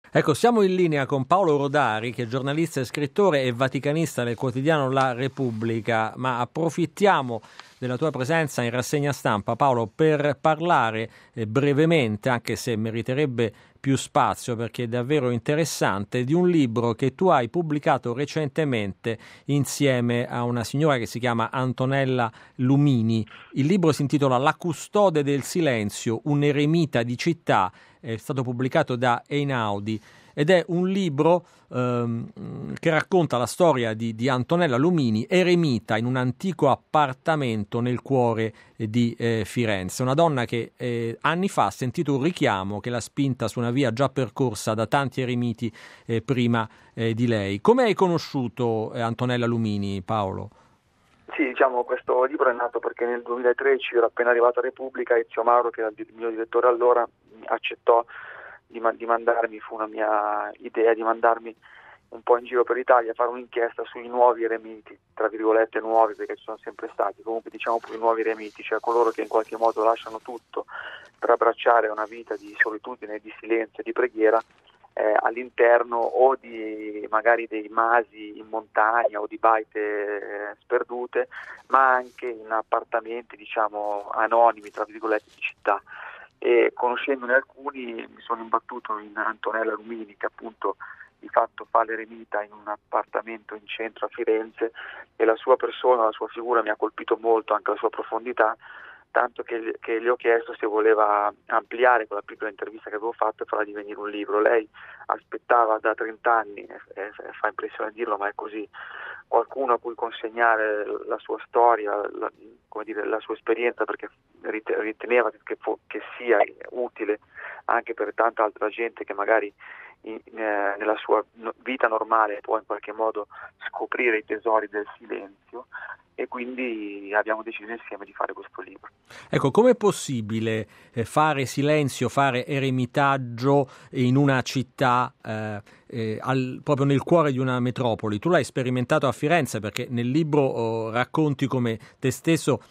Ecco, siamo in linea con Paolo Rodari, che è giornalista e scrittore e vaticanista del quotidiano La Repubblica, ma approfittiamo della tua presenza in rassegna stampa, Paolo, per parlare brevemente, anche se meriterebbe più spazio perché è davvero interessante, di un libro che tu hai pubblicato recentemente insieme a una signora che si chiama Antonella Lumini. Il libro si intitola La custode del silenzio, un eremita di città, è stato pubblicato da Einaudi ed è un libro che racconta la storia di Antonella Lumini, eremita in un antico appartamento nel cuore di Firenze. Una donna che anni fa ha sentito un richiamo che l'ha spinta su una via già percorsa da tanti eremiti prima di lei. Come hai conosciuto Antonella Lumini, Paolo? Sì, diciamo, questo libro è nato perché nel 2013 ero appena arrivato a Repubblica, Ezio Mauro, che era il mio direttore allora, accettò di mandarmi, fu una mia idea di mandarmi un po' in giro per l'Italia a fare un'inchiesta sui nuovi eremiti, tra virgolette nuovi perché ci sono sempre stati, comunque diciamo pure i nuovi eremiti, cioè coloro che in qualche modo lasciano tutto per abbracciare una vita di solitudine, di silenzio, di preghiera all'interno o di magari dei masi in montagna o di baite sperdute, ma anche in appartamenti diciamo anonimi, tra virgolette, di città. E conoscendone alcuni mi sono imbattuto in Antonella Lumini, che appunto di fatto fa l'eremita in un appartamento in centro a Firenze, e la sua persona, la sua figura mi ha colpito molto, anche la sua profondità, tanto che le ho chiesto se voleva ampliare quella piccola intervista che avevo fatto e farla divenire un libro. Lei aspettava da 30 anni, fa impressione dirlo ma è così, qualcuno a cui consegnare la sua storia, la sua esperienza, perché riteneva che sia utile anche per tanta altra gente che magari nella sua vita normale può in qualche modo scoprire i tesori del silenzio, e quindi abbiamo deciso insieme di fare questo libro. Ecco, com'è possibile fare silenzio, fare eremitaggio in una città proprio nel cuore di una metropoli? Tu l'hai sperimentato a Firenze perché nel libro racconti come te stesso,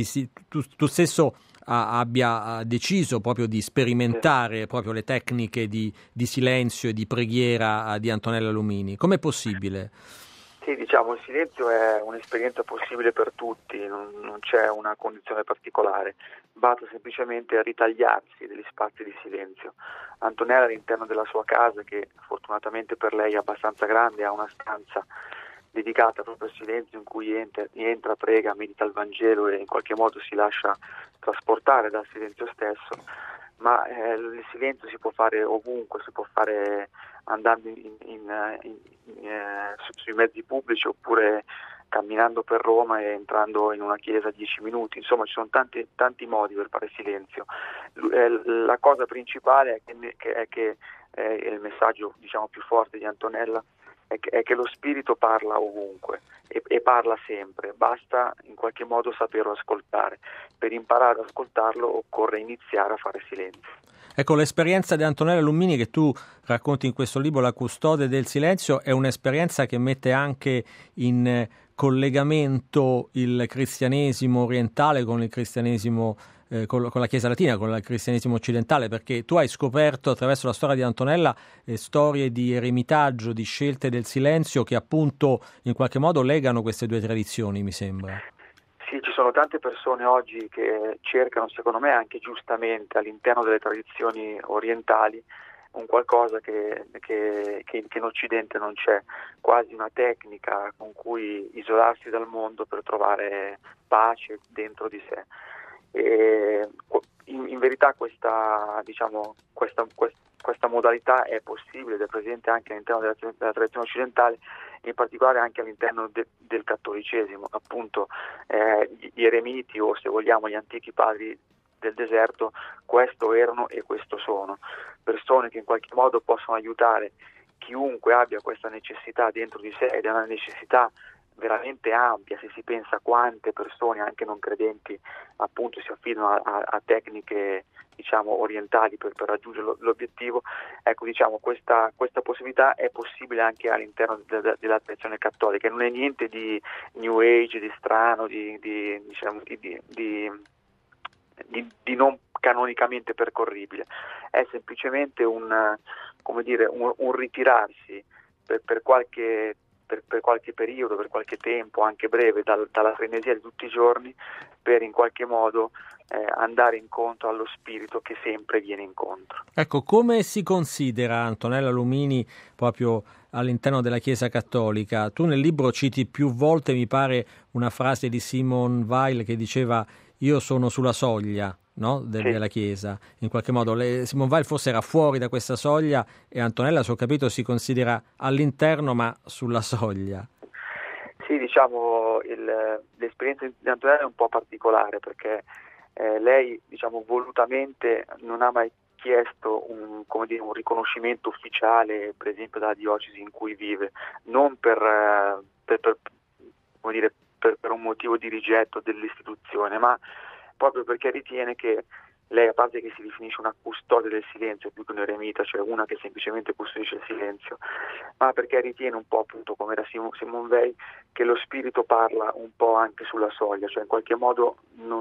tu stesso abbia deciso proprio di sperimentare proprio le tecniche di silenzio e di preghiera di Antonella Lumini. Com'è possibile? Sì, diciamo, il silenzio è un'esperienza possibile per tutti, non c'è una condizione particolare, basta semplicemente ritagliarsi degli spazi di silenzio. Antonella all'interno della sua casa, che fortunatamente per lei è abbastanza grande, ha una stanza dedicata proprio al silenzio in cui entra, prega, medita il Vangelo e in qualche modo si lascia trasportare dal silenzio stesso. Ma il silenzio si può fare ovunque, si può fare andando sui mezzi pubblici oppure camminando per Roma e entrando in una chiesa 10 minuti, insomma ci sono tanti modi per fare silenzio. La cosa principale è che il messaggio diciamo più forte di Antonella è che lo spirito parla ovunque e parla sempre, basta in qualche modo saperlo ascoltare. Per imparare ad ascoltarlo occorre iniziare a fare silenzio. Ecco, l'esperienza di Antonella Lumini che tu racconti in questo libro, La custode del silenzio, è un'esperienza che mette anche in collegamento il cristianesimo orientale con il cristianesimo con la Chiesa latina, con il cristianesimo occidentale, perché tu hai scoperto attraverso la storia di Antonella storie di eremitaggio, di scelte del silenzio che appunto in qualche modo legano queste due tradizioni, mi sembra. Sì, ci sono tante persone oggi che cercano, secondo me anche giustamente, all'interno delle tradizioni orientali un qualcosa che in Occidente non c'è, quasi una tecnica con cui isolarsi dal mondo per trovare pace dentro di sé. E in verità questa modalità è possibile ed è presente anche all'interno della tradizione occidentale, in particolare anche all'interno del cattolicesimo. Appunto gli eremiti, o se vogliamo gli antichi padri del deserto, questo erano e questo sono, persone che in qualche modo possono aiutare chiunque abbia questa necessità dentro di sé, ed è una necessità veramente ampia se si pensa quante persone anche non credenti appunto si affidano a tecniche diciamo orientali per raggiungere l'obiettivo. Ecco, diciamo questa possibilità è possibile anche all'interno della tradizione cattolica, non è niente di New Age, di strano, di non canonicamente percorribile, è semplicemente come dire, un ritirarsi per qualche periodo, per qualche tempo, anche breve, dalla frenesia di tutti i giorni, per in qualche modo andare incontro allo spirito che sempre viene incontro. Ecco, come si considera Antonella Lumini proprio all'interno della Chiesa Cattolica? Tu nel libro citi più volte, mi pare, una frase di Simone Weil che diceva: io sono sulla soglia, no? Sì. Della Chiesa. In qualche modo Simone Weil forse era fuori da questa soglia e Antonella, se ho capito, si considera all'interno ma sulla soglia. Sì, diciamo, l'esperienza di Antonella è un po' particolare perché lei, diciamo, volutamente non ha mai chiesto un riconoscimento ufficiale, per esempio dalla diocesi in cui vive, non per un motivo di rigetto dell'istituzione, ma proprio perché ritiene che lei, a parte che si definisce una custode del silenzio più che un eremita, cioè una che semplicemente custodisce il silenzio, ma perché ritiene un po', appunto, come era Simone Weil, che lo spirito parla un po' anche sulla soglia, cioè in qualche modo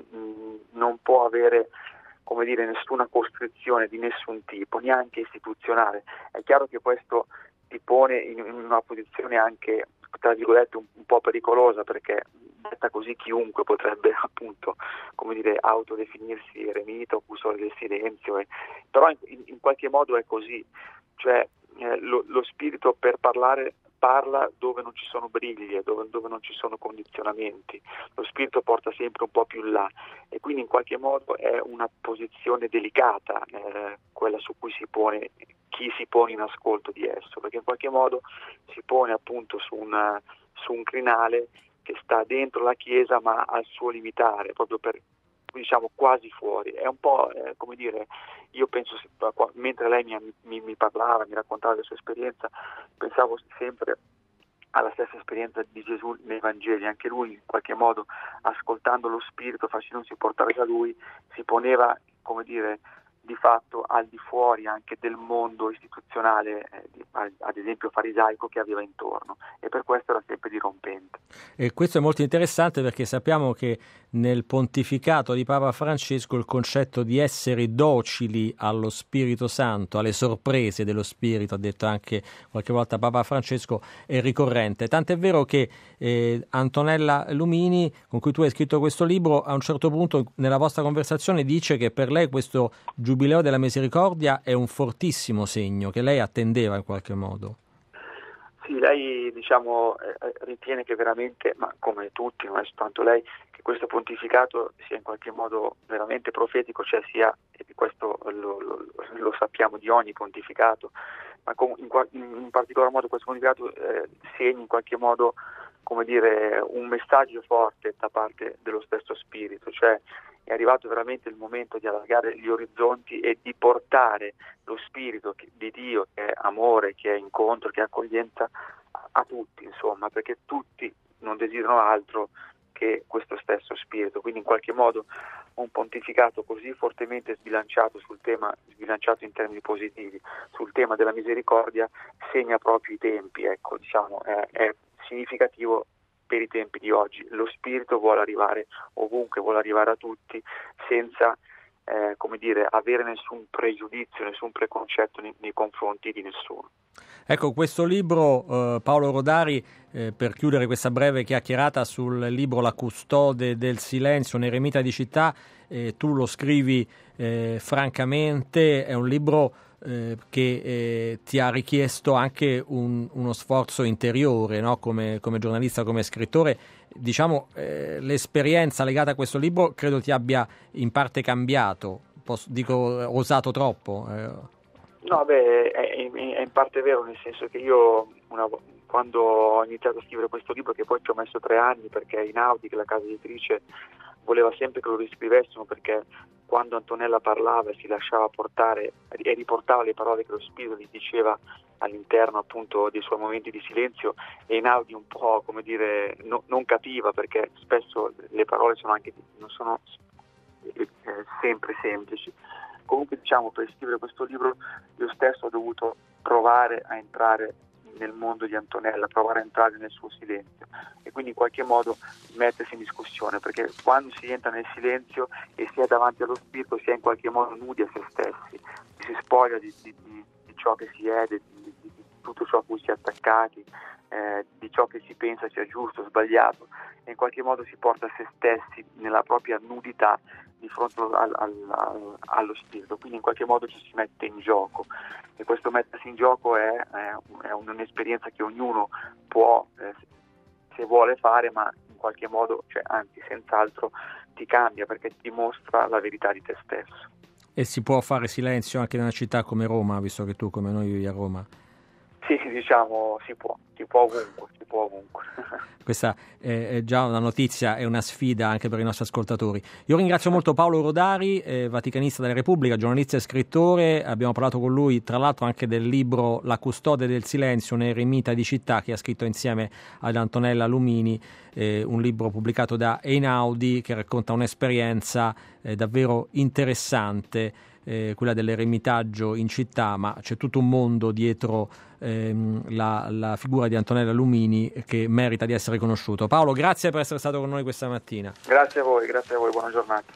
non può avere, come dire, nessuna costrizione di nessun tipo, neanche istituzionale. È chiaro che questo ti pone in una posizione anche, tra virgolette, un po' pericolosa, perché detta così chiunque potrebbe, appunto, come dire, autodefinirsi eremita o custode del silenzio, però in qualche modo è così, cioè lo spirito per parlare parla dove non ci sono briglie, dove non ci sono condizionamenti. Lo spirito porta sempre un po' più in là e quindi in qualche modo è una posizione delicata quella su cui si pone chi si pone in ascolto di esso, perché in qualche modo si pone appunto su un crinale che sta dentro la Chiesa ma al suo limitare, proprio per, diciamo, quasi fuori. È un po', come dire, io penso, mentre lei mi parlava, mi raccontava la sua esperienza, pensavo sempre alla stessa esperienza di Gesù nei Vangeli. Anche lui, in qualche modo, ascoltando lo Spirito, facendosi portare da lui, si poneva, come dire, di fatto al di fuori anche del mondo istituzionale, ad esempio farisaico, che aveva intorno, e per questo era sempre dirompente. E questo è molto interessante perché sappiamo che nel pontificato di Papa Francesco il concetto di essere docili allo Spirito Santo, alle sorprese dello Spirito, ha detto anche qualche volta Papa Francesco, è ricorrente. Tant'è vero che Antonella Lumini, con cui tu hai scritto questo libro, a un certo punto nella vostra conversazione dice che per lei questo Giubileo della Misericordia è un fortissimo segno che lei attendeva in qualche modo. Sì, lei, diciamo, ritiene che veramente, ma come tutti, non è soltanto lei, che questo pontificato sia in qualche modo veramente profetico, cioè sia, e questo lo sappiamo di ogni pontificato, ma in particolar modo questo pontificato segna in qualche modo, come dire, un messaggio forte da parte dello stesso Spirito, cioè è arrivato veramente il momento di allargare gli orizzonti e di portare lo Spirito di Dio, che è amore, che è incontro, che è accoglienza, a tutti, insomma, perché tutti non desiderano altro che questo stesso Spirito. Quindi in qualche modo un pontificato così fortemente sbilanciato sul tema, sbilanciato in termini positivi, sul tema della misericordia, segna proprio i tempi, ecco, diciamo, è significativo per i tempi di oggi. Lo Spirito vuole arrivare ovunque, vuole arrivare a tutti senza come dire, avere nessun pregiudizio, nessun preconcetto nei confronti di nessuno. Ecco, questo libro, Paolo Rodari, per chiudere questa breve chiacchierata sul libro La custode del silenzio, un eremita di città, tu lo scrivi francamente, è un libro che ti ha richiesto anche uno sforzo interiore, no? Come giornalista, come scrittore. Diciamo, l'esperienza legata a questo libro credo ti abbia in parte cambiato. Dico, osato troppo? No, beh, è in parte vero, nel senso che io quando ho iniziato a scrivere questo libro, che poi ci ho messo 3 anni, perché Inaudi, che è la casa editrice, voleva sempre che lo riscrivessimo, perché quando Antonella parlava e si lasciava portare e riportava le parole che lo Spirito gli diceva all'interno appunto dei suoi momenti di silenzio, e Inaudi un po', come dire, non capiva, perché spesso le parole non sono sempre semplici. Comunque, diciamo, per scrivere questo libro io stesso ho dovuto provare a entrare nel mondo di Antonella, provare a entrare nel suo silenzio e quindi in qualche modo mettersi in discussione, perché quando si entra nel silenzio e si è davanti allo Spirito si è in qualche modo nudi a se stessi, si spoglia di ciò che si è, di tutto ciò a cui si è attaccati, di ciò che si pensa sia giusto o sbagliato, e in qualche modo si porta se stessi nella propria nudità di fronte allo spirito, quindi in qualche modo ci si mette in gioco, e questo mettersi in gioco è un'esperienza che ognuno può, se vuole fare, ma in qualche modo, cioè anzi senz'altro ti cambia, perché ti dimostra la verità di te stesso. E si può fare silenzio anche in una città come Roma, visto che tu come noi vivi a Roma? Sì, diciamo si può ovunque. Questa è già una notizia e una sfida anche per i nostri ascoltatori. Io ringrazio molto Paolo Rodari, vaticanista della Repubblica, giornalista e scrittore. Abbiamo parlato con lui tra l'altro anche del libro La custode del silenzio, un eremita di città, che ha scritto insieme ad Antonella Lumini, un libro pubblicato da Einaudi che racconta un'esperienza davvero interessante, quella dell'eremitaggio in città, ma c'è tutto un mondo dietro la figura di Antonella Lumini che merita di essere conosciuto. Paolo, grazie per essere stato con noi questa mattina. Grazie a voi, buona giornata.